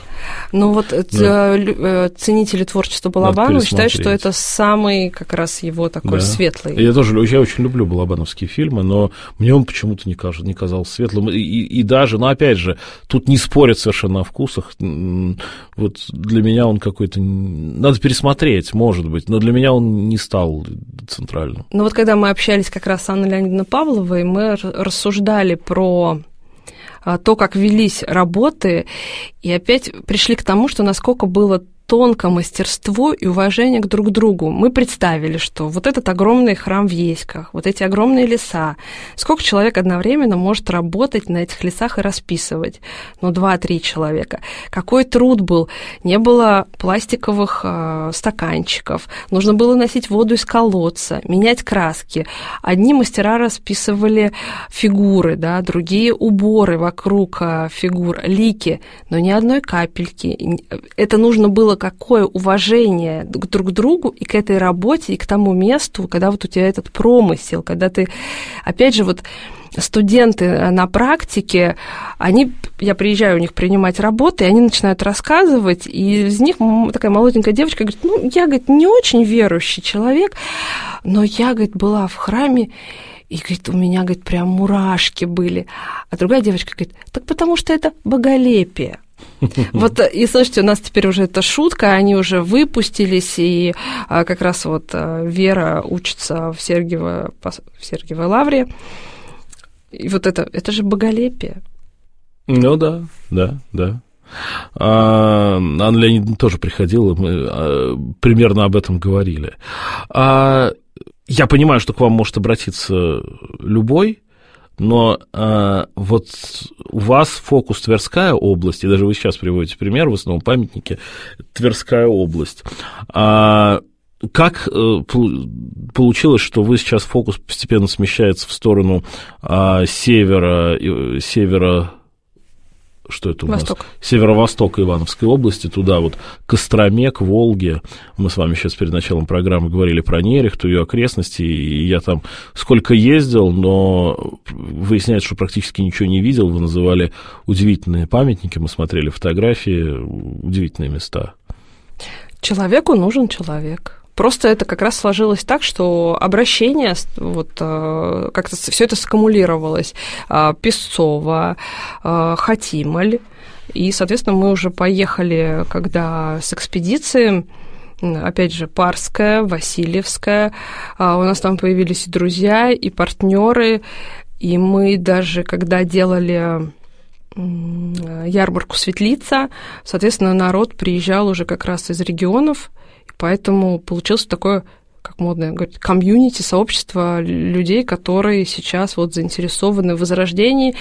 Ценители творчества Балабанова считают, что это самый как раз его такой светлый. Я очень люблю балабановские фильмы, но мне он почему-то не казался светлым. И даже, опять же, тут не спорят совершенно о вкусах. Вот для меня он какой-то... Надо пересмотреть, может быть, но для меня он не стал центральным. Когда мы общались как раз с Анной Леонидовной Павловой, мы рассуждали про то, как велись работы, и опять пришли к тому, что насколько было тонко мастерство и уважение к друг другу. Мы представили, что вот этот огромный храм в Еськах, вот эти огромные леса, сколько человек одновременно может работать на этих лесах и расписывать? 2-3 человека. Какой труд был? Не было пластиковых стаканчиков, нужно было носить воду из колодца, менять краски. Одни мастера расписывали фигуры, другие уборы вокруг фигур, лики, но ни одной капельки. Это нужно было какое уважение друг к другу и к этой работе, и к тому месту, когда вот у тебя этот промысел, когда ты, опять же, студенты на практике, я приезжаю у них принимать работы, и они начинают рассказывать, и из них такая молоденькая девочка говорит, я, не очень верующий человек, но я, была в храме, и, у меня, прям мурашки были. А другая девочка говорит, так потому что это боголепие. И слушайте, у нас теперь уже эта шутка, они уже выпустились, и как раз Вера учится в Сергиевой Лавре. И это же боголепие. Да. Анна Леонидовна тоже приходила, мы примерно об этом говорили. я понимаю, что к вам может обратиться любой, но вот у вас фокус Тверская область, и даже вы сейчас приводите пример, в основном памятники, Тверская область. Как получилось, что вы сейчас фокус постепенно смещается в сторону севера, что это у Восток. нас? Северо-востока Ивановской области, туда вот Костроме, к Волге. Мы с вами сейчас перед началом программы говорили про Нерехту, ее окрестности, и я там сколько ездил, но выясняется, что практически ничего не видел. Вы называли удивительные памятники, мы смотрели фотографии, удивительные места. Человеку нужен человек. Просто это как раз сложилось так, что обращение, вот как-то все это саккумулировалось. Песцово, Хатималь. И, соответственно, мы уже поехали, когда с экспедиции, опять же, Парская, Васильевская. У нас там появились и друзья, и партнеры. И мы даже, когда делали ярмарку «Светлица», соответственно, народ приезжал уже как раз из регионов. Поэтому получилось такое, как модно говорить, комьюнити, сообщество людей, которые сейчас вот заинтересованы в возрождении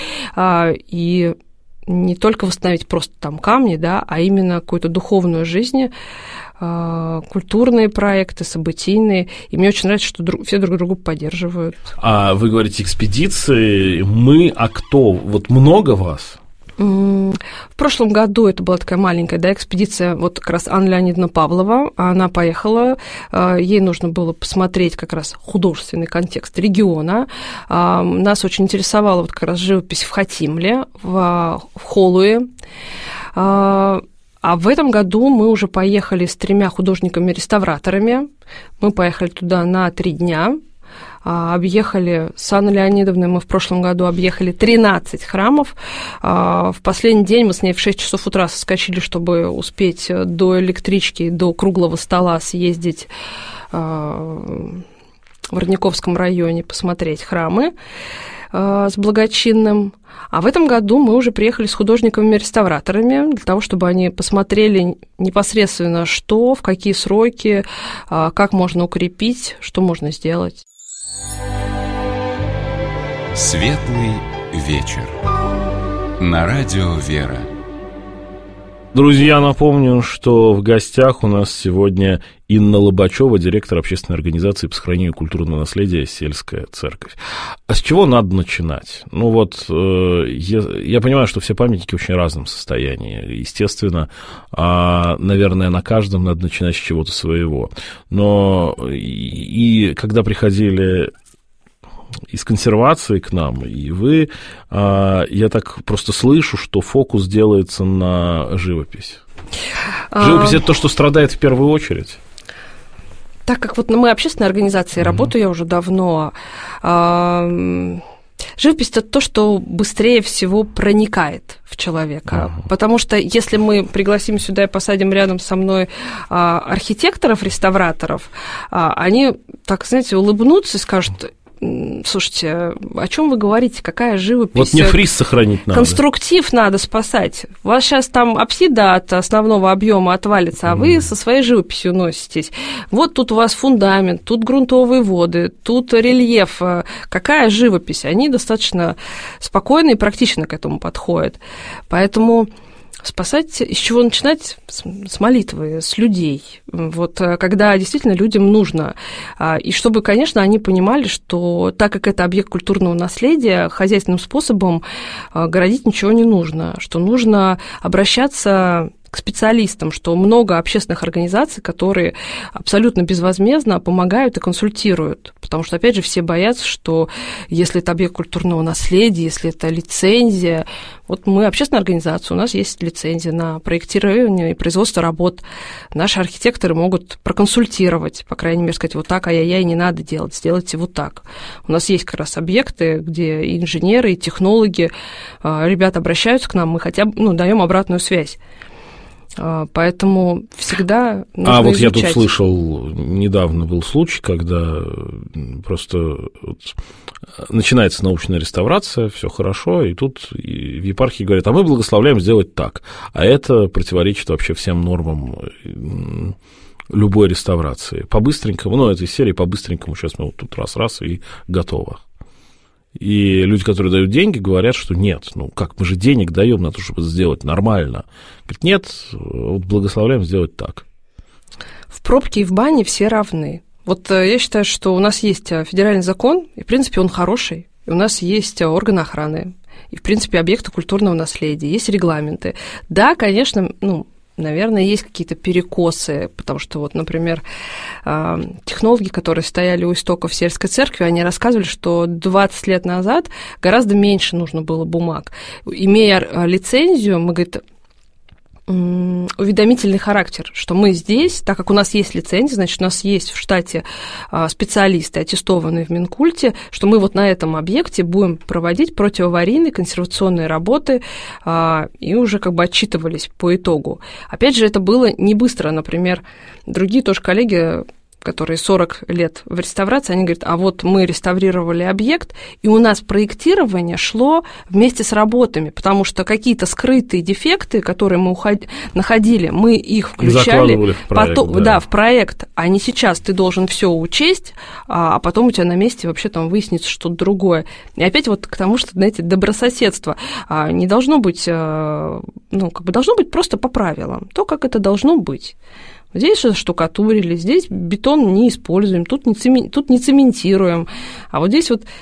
и не только восстановить просто там камни, да, а именно какую-то духовную жизнь, культурные проекты, событийные. И мне очень нравится, что все друг друга поддерживают. А вы говорите экспедиции, а кто? Вот много вас? В прошлом году это была такая маленькая, да, экспедиция, вот как раз Анна Леонидовна Павлова, она поехала, ей нужно было посмотреть как раз художественный контекст региона. Нас очень интересовала вот как раз живопись в Хатимле, в Холуе. А в этом году мы уже поехали с 3 художниками-реставраторами. Мы поехали туда на 3 дня. Объехали с Анной Леонидовной, мы в прошлом году объехали 13 храмов. В последний день мы с ней в 6 часов утра соскочили, чтобы успеть до электрички, до круглого стола съездить в Родниковском районе, посмотреть храмы с благочинным. А в этом году мы уже приехали с художниками-реставраторами для того, чтобы они посмотрели непосредственно, что, в какие сроки, как можно укрепить, что можно сделать. Светлый вечер. На радио «Вера». Друзья, напомню, что в гостях у нас сегодня Инна Лобачева, директор общественной организации по сохранению культурного наследия «Сельская церковь». А с чего надо начинать? Ну вот, я понимаю, что все памятники в очень разном состоянии. Естественно, наверное, на каждом надо начинать с чего-то своего. Но и когда приходили из консервации к нам, и вы, я так просто слышу, что фокус делается на живопись. Живопись – это то, что страдает в первую очередь. Так как вот мы общественная организация, работаю я уже давно, живопись – это то, что быстрее всего проникает в человека. Потому что если мы пригласим сюда и посадим рядом со мной архитекторов, реставраторов, они, так, знаете, улыбнутся и скажут: слушайте, о чем вы говорите? Какая живопись? Вот мне фриз сохранить надо. Конструктив надо спасать. У вас сейчас там апсида от основного объема отвалится, а вы со своей живописью носитесь. Вот тут у вас фундамент, тут грунтовые воды, тут рельеф. Какая живопись? Они достаточно спокойно и практично к этому подходят. Поэтому спасать, с чего начинать? С молитвы, с людей. Вот когда действительно людям нужно. И чтобы, конечно, они понимали, что так как это объект культурного наследия, хозяйственным способом городить ничего не нужно, что нужно обращаться к специалистам, что много общественных организаций, которые абсолютно безвозмездно помогают и консультируют. Потому что, опять же, все боятся, что если это объект культурного наследия, если это лицензия. Вот мы общественная организация, у нас есть лицензия на проектирование и производство работ. Наши архитекторы могут проконсультировать, по крайней мере, сказать: вот так, ай-яй-яй, не надо делать, сделайте вот так. У нас есть как раз объекты, где и инженеры, и технологи, ребята обращаются к нам, мы хотя бы даем обратную связь. Поэтому всегда нужно вот изучать. Я тут слышал, недавно был случай, когда просто начинается научная реставрация, все хорошо, и тут в епархии говорят: а мы благословляем сделать так, а это противоречит вообще всем нормам любой реставрации. По-быстренькому, это из серии по-быстренькому, сейчас мы вот тут раз-раз и готово. И люди, которые дают деньги, говорят, что нет, как, мы же денег даем на то, чтобы это сделать нормально. Говорят, нет, вот благословляем сделать так. В пробке и в бане все равны. Вот я считаю, что у нас есть федеральный закон, и, в принципе, он хороший. И у нас есть органы охраны, и, в принципе, объекты культурного наследия, есть регламенты. Да, конечно, наверное, есть какие-то перекосы, потому что, вот, например, технологи, которые стояли у истоков сельской церкви, они рассказывали, что 20 лет назад гораздо меньше нужно было бумаг. Имея лицензию, мы, говорит, уведомительный характер, что мы здесь, так как у нас есть лицензия, значит, у нас есть в штате специалисты, аттестованные в Минкульте, что мы вот на этом объекте будем проводить противоаварийные консервационные работы и уже как бы отчитывались по итогу. Опять же, это было не быстро. Например, другие тоже коллеги, которые 40 лет в реставрации, они говорят, а вот мы реставрировали объект, и у нас проектирование шло вместе с работами, потому что какие-то скрытые дефекты, которые мы находили, мы их включали в проект, в проект, а не сейчас ты должен все учесть, а потом у тебя на месте вообще там выяснится что-то другое. И опять вот к тому, что, знаете, добрососедство не должно быть, должно быть просто по правилам, то, как это должно быть. Здесь штукатурили, здесь бетон не используем, тут не цементируем. А вот здесь вот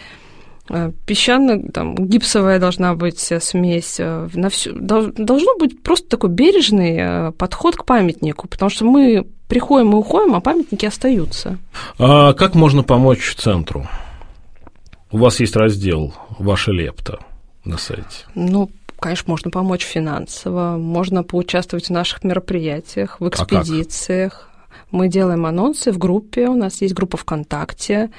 гипсовая должна быть смесь. Должно быть просто такой бережный подход к памятнику, потому что мы приходим и уходим, а памятники остаются. А как можно помочь центру? У вас есть раздел «Ваша лепта» на сайте. Конечно, можно помочь финансово, можно поучаствовать в наших мероприятиях, в экспедициях. Мы делаем анонсы в группе, у нас есть группа ВКонтакте.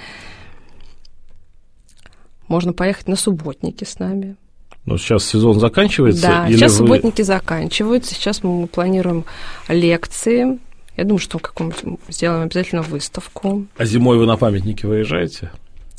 Можно поехать на субботники с нами. Сейчас сезон заканчивается? Да, сейчас субботники заканчиваются, сейчас мы планируем лекции. Я думаю, что сделаем обязательно выставку. А зимой вы на памятники выезжаете?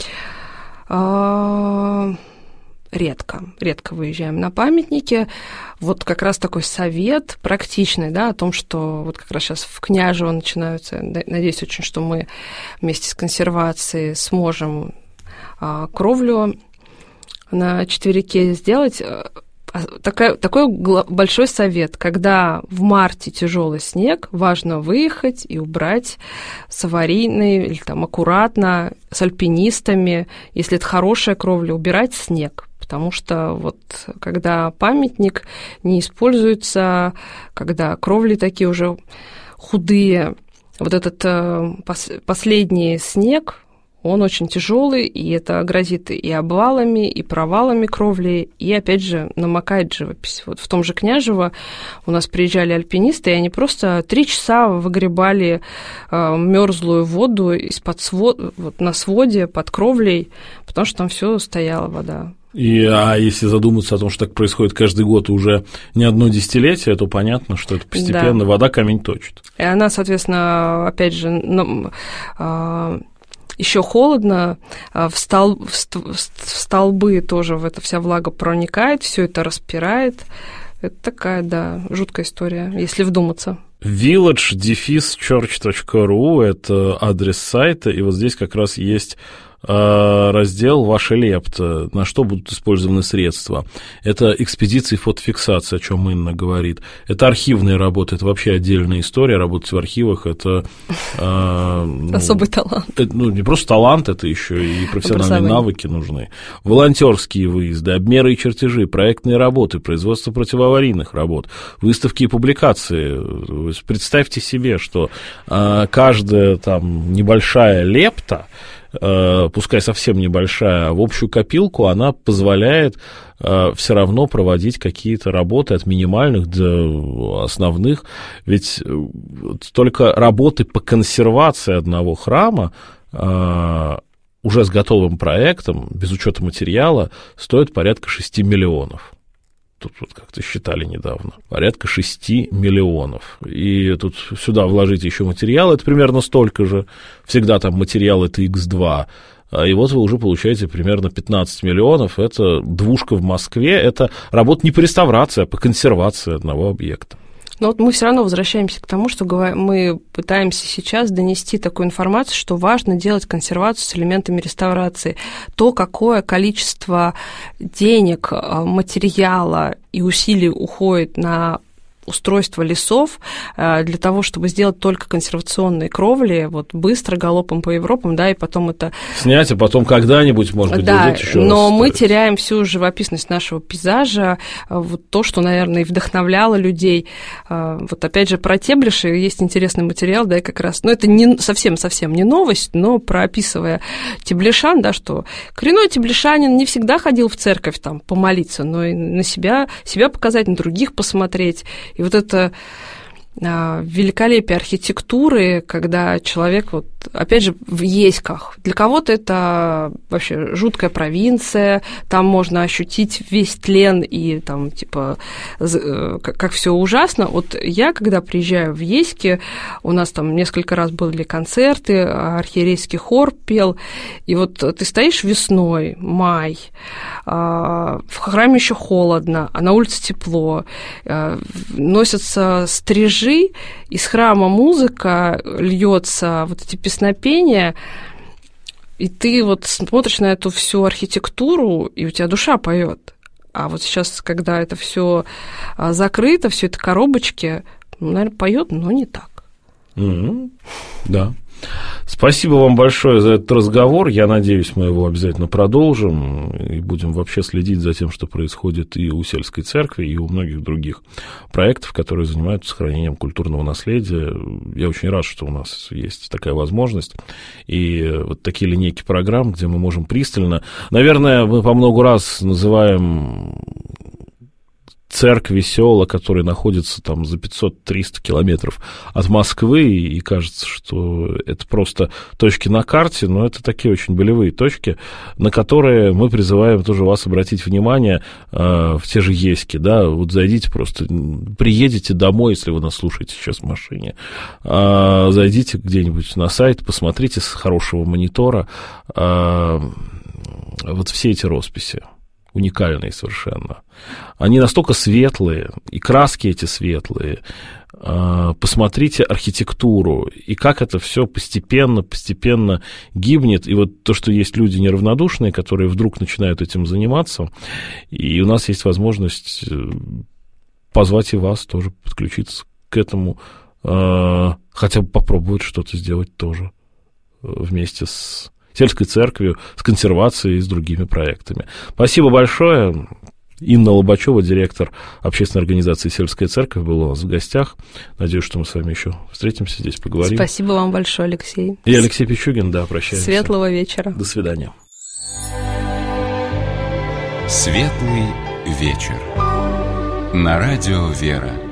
Редко выезжаем на памятники. Вот как раз такой совет практичный, о том, что вот как раз сейчас в Княжево начинаются, надеюсь очень, что мы вместе с консервацией сможем кровлю на четверике сделать. Такой большой совет, когда в марте тяжелый снег, важно выехать и убрать с аварийной или аккуратно, с альпинистами, если это хорошая кровля, убирать снег. Потому что вот когда памятник не используется, когда кровли такие уже худые, вот этот последний снег, он очень тяжелый, и это грозит и обвалами, и провалами кровли, и, опять же, намокает живопись. Вот в том же Княжево у нас приезжали альпинисты, и они просто 3 часа выгребали мёрзлую воду из-под на своде, под кровлей, потому что там все стояла вода. А если задуматься о том, что так происходит каждый год уже не одно десятилетие, то понятно, что это постепенно вода камень точит. И она, соответственно, опять же, еще холодно, в столбы тоже эта вся влага проникает, все это распирает. Это такая, жуткая история, если вдуматься. village-church.ru – это адрес сайта, и вот здесь как раз есть раздел «Ваша лепта», на что будут использованы средства. Это экспедиции, фотофиксация, о чем Инна говорит. Это архивные работы, это вообще отдельная история. Работать в архивах – это… особый талант. Не просто талант, это еще и профессиональные навыки нужны. Волонтерские выезды, обмеры и чертежи, проектные работы, производство противоаварийных работ, выставки и публикации. Представьте себе, что каждая небольшая лепта, пускай совсем небольшая, в общую копилку она позволяет все равно проводить какие-то работы от минимальных до основных. Ведь только работы по консервации одного храма уже с готовым проектом, без учета материала, стоят порядка 6 миллионов. Тут вот как-то считали недавно, порядка 6 миллионов. И тут сюда вложить еще материал, это примерно столько же. Всегда там материал это X2. И вот вы уже получаете примерно 15 миллионов. Это двушка в Москве. Это работа не по реставрации, а по консервации одного объекта. Но вот мы все равно возвращаемся к тому, что мы пытаемся сейчас донести такую информацию, что важно делать консервацию с элементами реставрации. То, какое количество денег, материала и усилий уходит на устройство лесов для того, чтобы сделать только консервационные кровли, вот быстро, галопом по Европам, да, и потом это... Снять, а потом когда-нибудь, может быть, да, еще но раз мы теряем всю живописность нашего пейзажа, вот то, что, наверное, и вдохновляло людей. Вот опять же, про Теблиши есть интересный материал, да, и как раз, ну, это не совсем не новость, но прописывая Теблишан, да, что коренной теблишанин не всегда ходил в церковь там помолиться, но и на себя показать, на других посмотреть. И вот это великолепие архитектуры, когда человек, вот, опять же, в Еськах. Для кого-то это вообще жуткая провинция, там можно ощутить весь тлен и там, типа, как все ужасно. Вот я, когда приезжаю в Еськи, у нас там несколько раз были концерты, архиерейский хор пел, и вот ты стоишь весной, май, в храме еще холодно, а на улице тепло, носятся стрижи, из храма музыка, льется вот эти песнопения, и ты вот смотришь на эту всю архитектуру, и у тебя душа поет. А вот сейчас, когда это все закрыто, все это коробочки, наверное, поет, но не так. Да. Спасибо вам большое за этот разговор. Я надеюсь, мы его обязательно продолжим и будем вообще следить за тем, что происходит и у сельской церкви, и у многих других проектов, которые занимаются сохранением культурного наследия. Я очень рад, что у нас есть такая возможность. И вот такие линейки программ, где мы можем пристально... Наверное, мы по много раз называем... церкви, села, которые находятся там за 500-300 километров от Москвы, и кажется, что это просто точки на карте, но это такие очень болевые точки, на которые мы призываем тоже вас обратить внимание в те же Еськи, да, вот зайдите просто, приедете домой, если вы нас слушаете сейчас в машине, зайдите где-нибудь на сайт, посмотрите с хорошего монитора вот все эти росписи. Уникальные совершенно. Они настолько светлые, и краски эти светлые. Посмотрите архитектуру, и как это все постепенно гибнет. И вот то, что есть люди неравнодушные, которые вдруг начинают этим заниматься, и у нас есть возможность позвать и вас тоже подключиться к этому, хотя бы попробовать что-то сделать тоже вместе с сельской церковью, с консервацией и с другими проектами. Спасибо большое. Инна Лобачева, директор общественной организации «Сельская церковь», была у нас в гостях. Надеюсь, что мы с вами еще встретимся здесь, поговорим. Спасибо вам большое, Алексей. И Алексей Пичугин, да, прощаемся. Светлого вечера. До свидания. Светлый вечер. На радио «Вера».